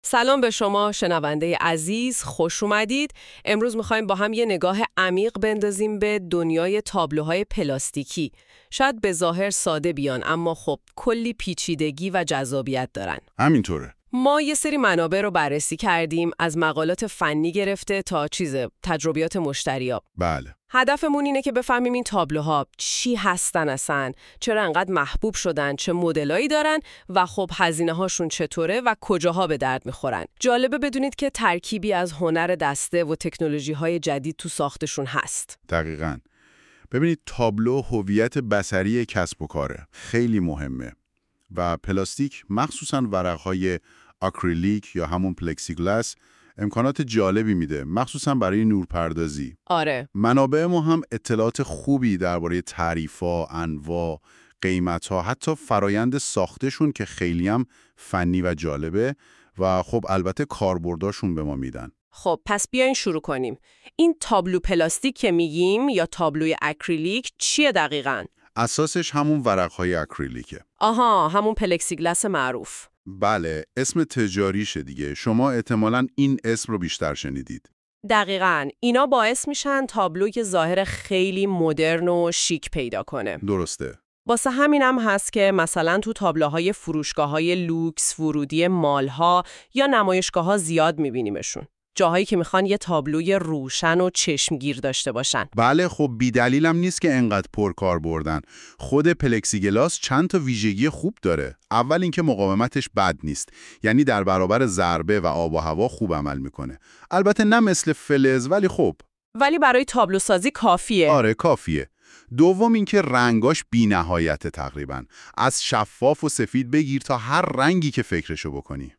سلام به شما شنونده عزیز، خوش اومدید. امروز میخوایم با هم یه نگاه عمیق بندازیم به دنیای تابلوهای پلاستیکی. شاید به ظاهر ساده بیان، اما خب کلی پیچیدگی و جذابیت دارن. همینطوره. ما یه سری منابع رو بررسی کردیم، از مقالات فنی گرفته تا تجربیات مشتری‌ها. بله. هدفمون اینه که بفهمیم این تابلوها چی هستن اصلا، چرا انقدر محبوب شدن، چه مدلایی دارن و خب هزینه هاشون چطوره و کجاها به درد میخورن. جالبه بدونید که ترکیبی از هنر دسته و تکنولوژی های جدید تو ساختشون هست. دقیقاً. ببینید تابلو هویت بصری کسب و کاره. خیلی مهمه. و پلاستیک مخصوصاً ورق‌های آکریلیک یا همون پلکسیگلاس امکانات جالبی میده، مخصوصاً برای نورپردازی. آره. منابع ما هم اطلاعات خوبی درباره تعریف‌ها، انواع، قیمت‌ها، حتی فرایند ساختشون که خیلی هم فنی و جالبه و خب البته کاربرداشون به ما میدن. خب پس بیاین شروع کنیم. این تابلو پلاستیک که میگیم یا تابلوی اکریلیک چیه دقیقاً؟ اساسش همون ورق‌های اکریلیکه. آها، همون پلکسیگلاس معروف. بله، اسم تجاریشه دیگه. شما احتمالاً این اسم رو بیشتر شنیدید. دقیقاً. اینا باعث میشن تابلوی ظاهر خیلی مدرن و شیک پیدا کنه. درسته. واسه همینم هست که مثلا تو تابلوهای فروشگاه‌های لوکس، ورودی مال‌ها یا نمایشگاه‌ها زیاد می‌بینیمشون. جاهایی که میخوان یه تابلوی روشن و چشمگیر داشته باشن. بله، خب بی‌دلیلم نیست که انقدر پرکار بردن. خود پلکسیگلاس چند تا ویژگی خوب داره. اول اینکه مقاومتش بد نیست. یعنی در برابر ضربه و آب و هوا خوب عمل میکنه. البته نه مثل فلز، ولی خب. ولی برای تابلو سازی کافیه. آره کافیه. دوم اینکه رنگاش بی‌نهایته تقریباً. از شفاف و سفید بگیر تا هر رنگی که فکرشو بکنی.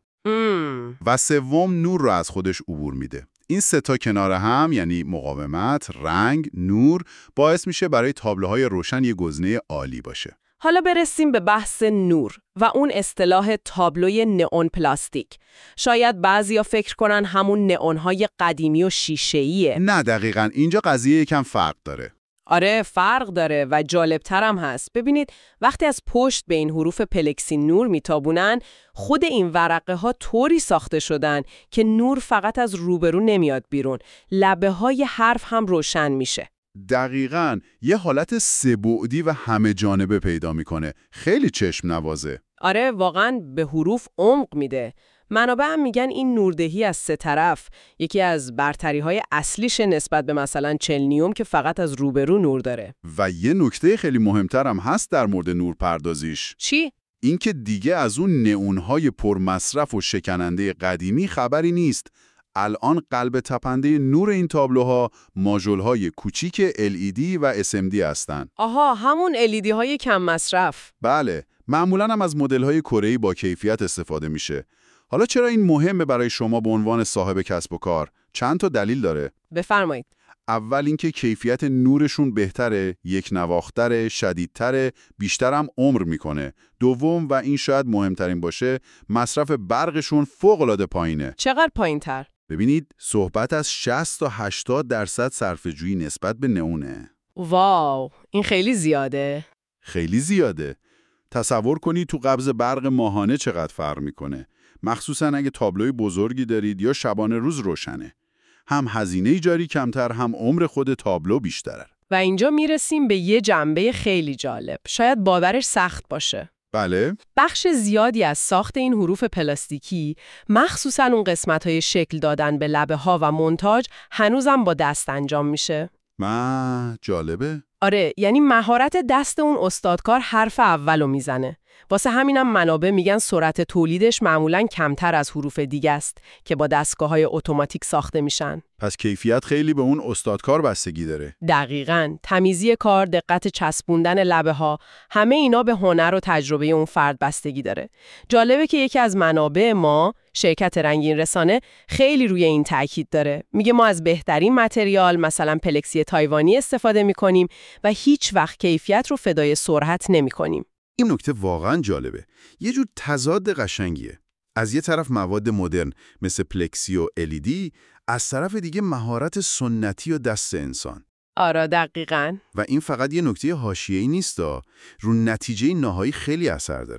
و سوم نور رو از خودش عبور میده. این سه تا کنار هم، یعنی مقاومت، رنگ، نور، باعث میشه برای تابلوهای روشن یه گزینه عالی باشه. حالا برسیم به بحث نور و اون اصطلاح تابلوی نئون پلاستیک. شاید بعضیا فکر کنن همون نئون‌های قدیمی و شیشه‌ایه. نه دقیقاً، اینجا قضیه یکم فرق داره. آره فرق داره و جالبترم هست. ببینید وقتی از پشت به این حروف پلکسی نور میتابونن، خود این ورقه ها طوری ساخته شدن که نور فقط از روبرو نمیاد بیرون، لبه های حرف هم روشن میشه. دقیقاً، یه حالت سه‌بعدی و همه جانبه پیدا میکنه. خیلی چشم نوازه. آره واقعاً به حروف عمق میده. منابع هم میگن این نوردهی از سه طرف یکی از برتری‌های اصلیش نسبت به مثلا چلنیوم که فقط از روبرو نور داره. و یه نکته خیلی مهمتر هم هست در مورد نورپردازیش. چی؟ اینکه دیگه از اون نئون‌های پرمصرف و شکننده قدیمی خبری نیست. الان قلب تپنده نور این تابلوها ماژول‌های کوچیک LED و SMD هستن. آها، همون LED های کم مصرف. بله، معمولاً هم از مدل‌های کره‌ای با کیفیت استفاده میشه. حالا چرا این مهمه برای شما به عنوان صاحب کسب و کار؟ چند تا دلیل داره. بفرمایید. اول اینکه کیفیت نورشون بهتره، یک نواختره، شدیدتره، بیشتر هم عمر میکنه. دوم و این شاید مهمترین باشه، مصرف برقشون فوق‌العاده پایینه. چقدر پایین‌تر؟ ببینید صحبت از 60 تا 80% صرفه‌جویی نسبت به نئونه. واو، این خیلی زیاده. خیلی زیاده. تصور کنید تو قبض برق ماهانه چقدر فرق میکنه. مخصوصا اگه تابلوی بزرگی دارید یا شبانه روز روشنه. هم هزینه جاری کمتر، هم عمر خود تابلو بیشتره. و اینجا میرسیم به یه جنبه خیلی جالب. شاید باورش سخت باشه. بله؟ بخش زیادی از ساخت این حروف پلاستیکی، مخصوصاً اون قسمت‌های شکل دادن به لبه‌ها و مونتاژ، هنوزم با دست انجام میشه. جالبه؟ آره، یعنی مهارت دست اون استادکار حرف اولو میزنه. واسه همینم منابع میگن سرعت تولیدش معمولاً کمتر از حروف دیگه است که با دستگاه‌های اتوماتیک ساخته میشن. پس کیفیت خیلی به اون استادکار بستگی داره. دقیقاً. تمیزی کار، دقت چسبوندن لبه‌ها، همه اینا به هنر و تجربه اون فرد بستگی داره. جالبه که یکی از منابع ما، شرکت رنگین رسانه، خیلی روی این تاکید داره. میگه ما از بهترین متریال، مثلا پلکسی تایوانی استفاده میکنیم و هیچ وقت کیفیت رو فدای سرعت نمیکنیم. این نکته واقعا جالبه. یه جور تضاد قشنگیه. از یه طرف مواد مدرن مثل پلکسی و LED، از طرف دیگه مهارت سنتی و دست انسان. آره دقیقاً. و این فقط یه نکته حاشیه‌ای نیست، رو نتیجه نهایی خیلی اثر داره.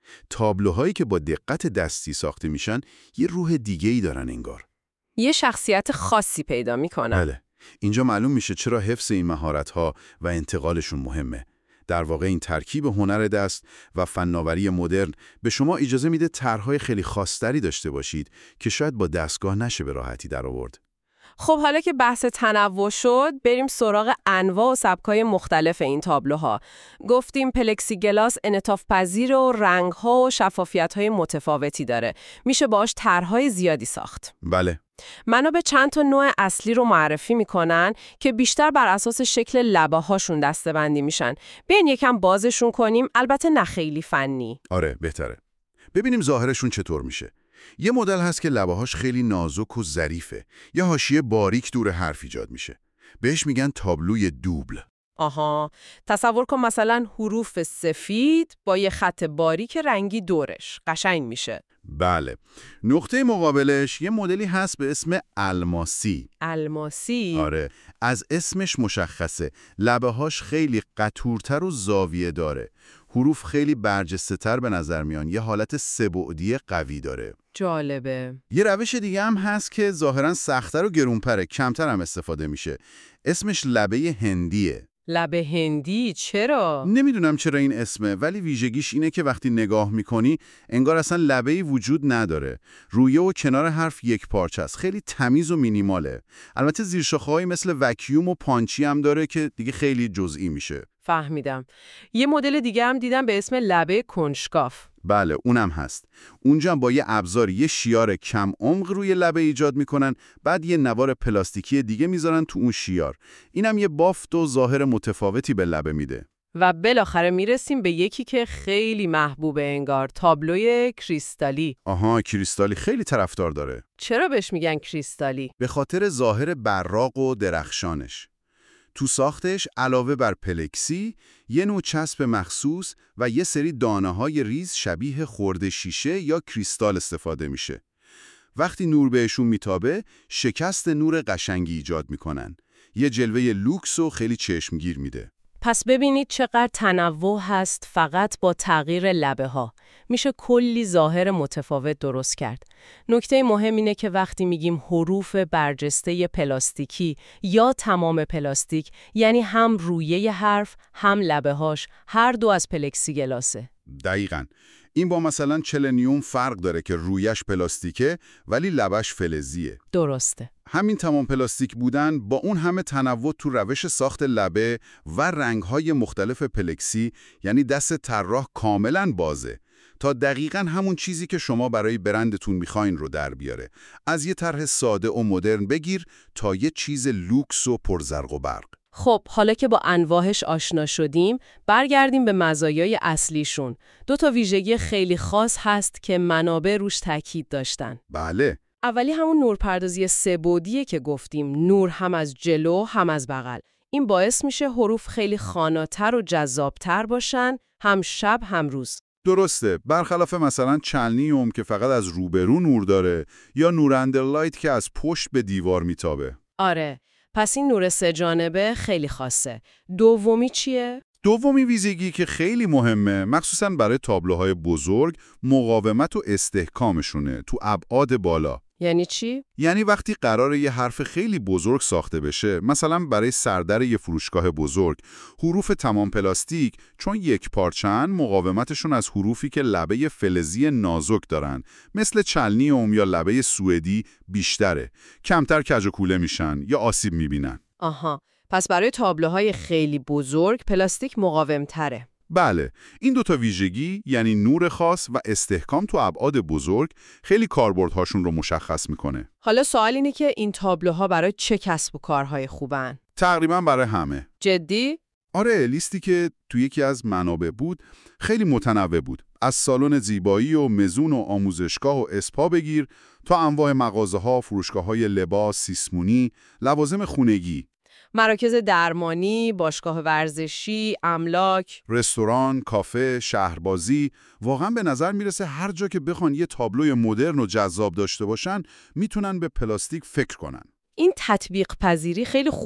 تابلوهایی که با دقت دستی ساخته میشن یه روح دیگه‌ای دارن انگار. یه شخصیت خاصی پیدا میکنن. بله. اینجا معلوم میشه چرا حفظ این مهارت‌ها و انتقالشون مهمه. در واقع این ترکیب هنر دست و فناوری مدرن به شما اجازه میده طرح‌های خیلی خاص‌تری داشته باشید که شاید با دستگاه نشه به راحتی در آورد. خب حالا که بحث تنوع شد، بریم سراغ انواع و سبکای مختلف این تابلوها. گفتیم پلکسیگلاس انعطاف پذیر و رنگ‌ها و شفافیت‌های متفاوتی داره. میشه باهاش طرح‌های زیادی ساخت. بله. منابع چند تا نوع اصلی رو معرفی میکنن که بیشتر بر اساس شکل لبه هاشون دسته‌بندی میشن. بیاین یکم بازشون کنیم، البته نه خیلی فنی. آره بهتره. ببینیم ظاهرشون چطور میشه. یه مدل هست که لبه‌هاش خیلی نازک و ظریفه. یه حاشیه باریک دور حرف ایجاد میشه. بهش میگن تابلوی دوبل. آها، تصور کن مثلا حروف سفید با یه خط باریک رنگی دورش. قشنگ میشه. بله. نقطه مقابلش یه مدلی هست به اسم الماسی. الماسی؟ آره. از اسمش مشخصه. لبه‌هاش خیلی قطورتر و زاویه داره. حروف خیلی برجسته‌تر به نظر میان. یه حالت سه‌بعدی قوی داره. جالبه. یه روش دیگه هم هست که ظاهراً سخت‌تر و گرون‌تره، کمتر هم استفاده میشه. اسمش لبه هندیه. لبه هندی؟ چرا؟ نمیدونم چرا این اسمه، ولی ویژگیش اینه که وقتی نگاه میکنی انگار اصلا لبه‌ای وجود نداره. رویه و کنار حرف یک پارچه است. خیلی تمیز و مینیماله. البته زیرشاخه‌هایی مثل وکیوم و پانچی هم داره که دیگه خیلی جزئی میشه. فهمیدم. یه مدل دیگه هم دیدم به اسم لبه کنجکاف. بله، اونم هست. اونجا با یه ابزار یه شیار کم عمق روی لبه ایجاد میکنن، بعد یه نوار پلاستیکی دیگه میذارن تو اون شیار. اینم یه بافت و ظاهر متفاوتی به لبه میده. و بالاخره میرسیم به یکی که خیلی محبوبه انگار، تابلوی کریستالی. آها، کریستالی خیلی طرفدار داره. چرا بهش میگن کریستالی؟ به خاطر ظاهر براق و درخشانش. تو ساختش علاوه بر پلکسی، یه نوع چسب مخصوص و یه سری دانه‌های ریز شبیه خرده شیشه یا کریستال استفاده میشه. وقتی نور بهشون میتابه، شکست نور قشنگی ایجاد میکنن. یه جلوه لوکس و خیلی چشمگیر میده. پس ببینید چقدر تنوع هست فقط با تغییر لبه ها. میشه کلی ظاهر متفاوت درست کرد. نکته مهم اینه که وقتی میگیم حروف برجسته پلاستیکی یا تمام پلاستیک، یعنی هم رویه حرف هم لبه هاش هر دو از پلکسیگلاسه. دقیقاً. این با مثلا چلنیوم فرق داره که رویش پلاستیکه ولی لبش فلزیه. درسته. همین تمام پلاستیک بودن با اون همه تنوع تو روش ساخت لبه و رنگ‌های مختلف پلکسی، یعنی دست طراح کاملاً بازه تا دقیقاً همون چیزی که شما برای برندتون میخواین رو در بیاره. از یه طرح ساده و مدرن بگیر تا یه چیز لوکس و پرزرق و برق. خب حالا که با انواعش آشنا شدیم، برگردیم به مزایای اصلیشون. 2 ویژگی خیلی خاص هست که منابع روش تاکید داشتن. بله. اولی همون نورپردازی سه‌بعدیه که گفتیم، نور هم از جلو هم از بغل. این باعث میشه حروف خیلی خاناتر و جذابتر باشن، هم شب هم روز. درسته. برخلاف مثلا چلنیوم که فقط از روبرو نور داره یا نور اندرلایت که از پشت به دیوار میتابه. آره. پس این نور 3 جانبه خیلی خاصه. دومی چیه؟ دومی ویژگی که خیلی مهمه، مخصوصاً برای تابلوهای بزرگ، مقاومت و استحکامشونه تو ابعاد بالا. یعنی چی؟ یعنی وقتی قراره یه حرف خیلی بزرگ ساخته بشه، مثلا برای سردر یه فروشگاه بزرگ، حروف تمام پلاستیک چون یک پارچه‌ن، مقاومتشون از حروفی که لبه فلزی نازک دارن، مثل چلنیوم یا لبه سوئدی بیشتره. کمتر کج و کوله میشن یا آسیب میبینن. آها. پس برای تابلوهای خیلی بزرگ پلاستیک مقاوم‌تره. بله، این 2 ویژگی یعنی نور خاص و استحکام تو ابعاد بزرگ خیلی کاربردهاشون رو مشخص میکنه. حالا سوال اینه که این تابلوها برای چه کسب و کارهای خوبن؟ تقریبا برای همه. جدی؟ آره، لیستی که تو یکی از منابع بود خیلی متنوع بود. از سالن زیبایی و مزون و آموزشگاه و اسپا بگیر تا انواع مغازه‌ها، فروشگاه‌های لباس، سیسمونی، لوازم خونگی. مراکز درمانی، باشگاه ورزشی، املاک، رستوران، کافه، شهربازی، واقعا به نظر میرسه هر جا که بخوان یه تابلوی مدرن و جذاب داشته باشن، میتونن به پلاستیک فکر کنن. این تطبیق پذیری خیلی خوبه.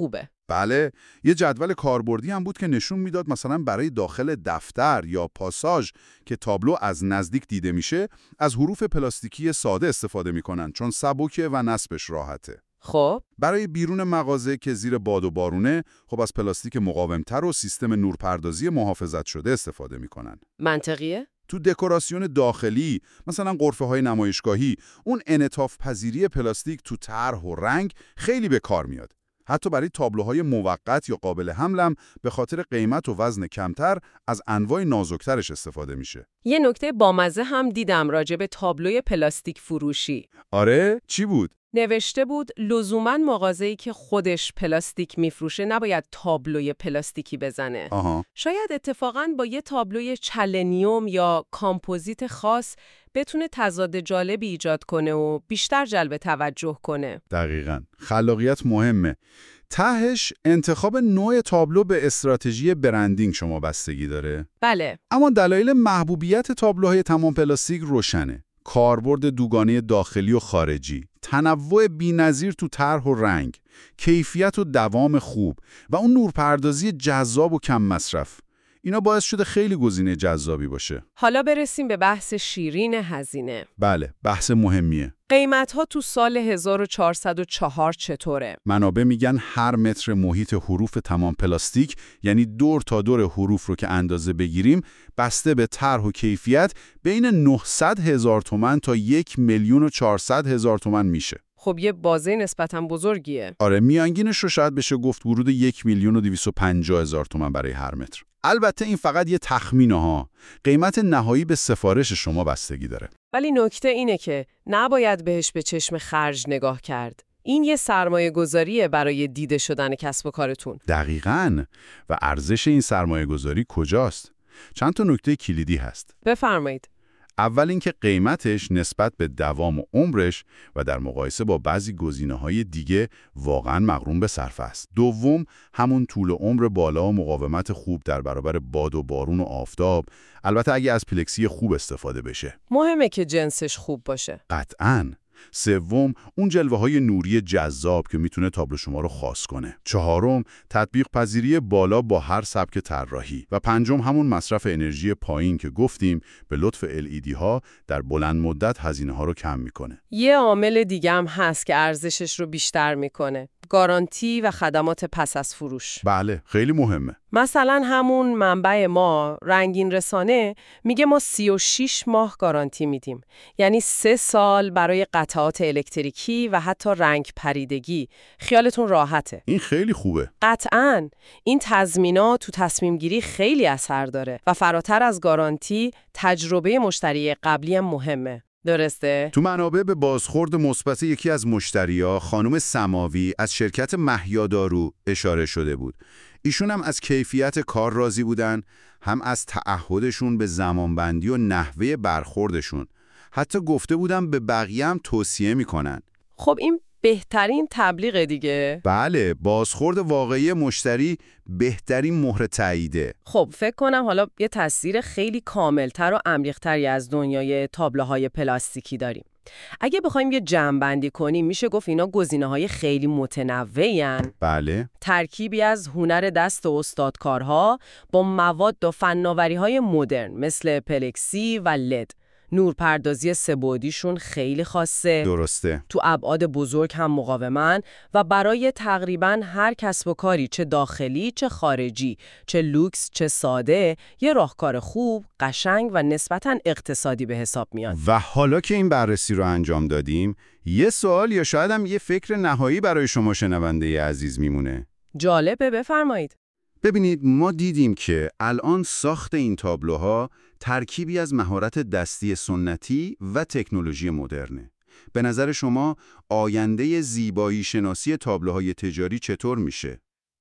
بله، یه جدول کاربردی هم بود که نشون میداد مثلا برای داخل دفتر یا پاساژ که تابلو از نزدیک دیده میشه، از حروف پلاستیکی ساده استفاده میکنن چون سبکه و نصبش راحته. خب برای بیرون مغازه که زیر باد و بارونه، خب از پلاستیک مقاومتر و سیستم نورپردازی محافظت شده استفاده میکنن. منطقیه؟ تو دکوراسیون داخلی، مثلا غرفه‌های نمایشگاهی، اون انعطاف پذیری پلاستیک تو طرح و رنگ خیلی به کار میاد. حتی برای تابلوهای موقت یا قابل حملم به خاطر قیمت و وزن کمتر از انواع نازکترش استفاده میشه. یه نکته بامزه هم دیدم راجع به تابلوی پلاستیک فروشی. آره؟ چی بود؟ نوشته بود لزوماً مغازه‌ای که خودش پلاستیک میفروشه نباید تابلوی پلاستیکی بزنه. آها. شاید اتفاقاً با یه تابلوی چلنیوم یا کامپوزیت خاص بتونه تضاد جالبی ایجاد کنه و بیشتر جلب توجه کنه. دقیقاً. خلاقیت مهمه. تهش انتخاب نوع تابلو به استراتژی برندینگ شما بستگی داره. بله. اما دلایل محبوبیت تابلوهای تمام پلاستیک روشنه. کاربرد دوگانه داخلی و خارجی، تنوع بی‌نظیر تو طرح و رنگ، کیفیت و دوام خوب و اون نورپردازی جذاب و کم مصرف. اینا باعث شده خیلی گزینه جذابی باشه. حالا برسیم به بحث شیرین هزینه. بله، بحث مهمیه. قیمت‌ها تو سال 1404 چطوره؟ منابع میگن هر متر محیط حروف تمام پلاستیک، یعنی دور تا دور حروف رو که اندازه بگیریم، بسته به طرح و کیفیت بین 900,000 تومان تا 1,400,000 تومان میشه. خب یه بازه نسبتاً بزرگیه. آره، میانگینش رو شاید بشه گفت ورود 1,250,000 تومان برای هر متر. البته این فقط یه تخمینه ها. قیمت نهایی به سفارش شما بستگی داره. ولی نکته اینه که نباید بهش به چشم خرج نگاه کرد. این یه سرمایه گذاریه برای دیده شدن کسب و کارتون. دقیقاً. و ارزش این سرمایه گذاری کجاست؟ چند تا نکته کلیدی هست. بفرمایید. اول اینکه قیمتش نسبت به دوام و عمرش و در مقایسه با بعضی گزینه‌های دیگه واقعاً مغروم به صرفه است. دوم، همون طول عمر بالا و مقاومت خوب در برابر باد و بارون و آفتاب، البته اگه از پلکسی خوب استفاده بشه. مهمه که جنسش خوب باشه. قطعاً. سوم، اون جلوه‌های نوری جذاب که میتونه تابلو شما رو خاص کنه. چهارم، تطبیق پذیری بالا با هر سبک طراحی. و پنجم، همون مصرف انرژی پایین که گفتیم به لطف LED ها در بلند مدت هزینه ها رو کم میکنه. یه عامل دیگه هم هست که ارزشش رو بیشتر میکنه. گارانتی و خدمات پس از فروش. بله، خیلی مهمه. مثلا همون منبع ما رنگین رسانه میگه ما 36 ماه گارانتی میدیم. یعنی 3 سال برای قطعات الکتریکی و حتی رنگ پریدگی. خیالتون راحته. این خیلی خوبه. قطعاً. این تضمینات تو تصمیم گیری خیلی اثر داره و فراتر از گارانتی تجربه مشتری قبلی هم مهمه. درسته؟ تو منابع به بازخورد مثبت یکی از مشتریا، خانم سماوی از شرکت محیادارو اشاره شده بود. ایشون هم از کیفیت کار راضی بودن، هم از تعهدشون به زمانبندی و نحوه برخوردشون. حتی گفته بودن به بقیه هم توصیه میکنن. خب این بهترین تبلیغ دیگه. بله، بازخورد واقعی مشتری بهترین مهر تاییده. خب فکر کنم حالا یه تصویر خیلی کاملتر و عمیق‌تری از دنیای تابلوهای پلاستیکی داریم. اگه بخوایم یه جمع‌بندی کنیم میشه گفت اینا گزینه‌های خیلی متنوعن. بله. ترکیبی از هنر دست استادکارها با مواد و فناوری‌های مدرن مثل پلکسی و لد. نورپردازی سه‌بعدیشون خیلی خاصه. درسته. تو ابعاد بزرگ هم مقاومن و برای تقریباً هر کسب و کاری، چه داخلی چه خارجی، چه لوکس چه ساده، یه راهکار خوب، قشنگ و نسبتاً اقتصادی به حساب میاد. و حالا که این بررسی رو انجام دادیم، یه سوال یا شاید هم یه فکر نهایی برای شما شنونده عزیز میمونه. جالبه، بفرمایید. ببینید، ما دیدیم که الان ساخت این تابلوها ترکیبی از مهارت دستی سنتی و تکنولوژی مدرنه. به نظر شما آینده زیبایی شناسی تابلوهای تجاری چطور میشه؟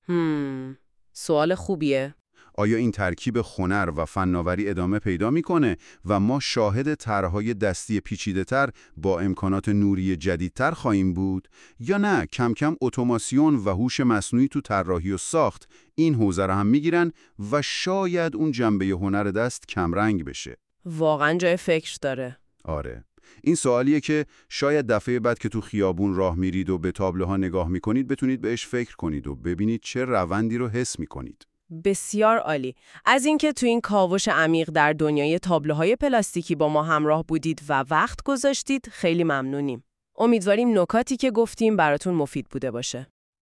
سوال خوبیه. آیا این ترکیب هنر و فناوری ادامه پیدا میکنه و ما شاهد طرح‌های دستی پیچیده‌تر با امکانات نوری جدیدتر خواهیم بود، یا نه کم کم اتوماسیون و هوش مصنوعی تو طراحی و ساخت این حوزه رو هم میگیرن و شاید اون جنبه هنر دست کمرنگ بشه؟ واقعا جای فکر داره. آره. این سوالیه که شاید دفعه بعد که تو خیابون راه میرید و به تابلوها نگاه میکنید بتونید بهش فکر کنید و ببینید چه روندی رو حس میکنید. بسیار عالی. از اینکه تو این کاوش عمیق در دنیای تابلوهای پلاستیکی با ما همراه بودید و وقت گذاشتید خیلی ممنونیم. امیدواریم نکاتی که گفتیم براتون مفید بوده باشه.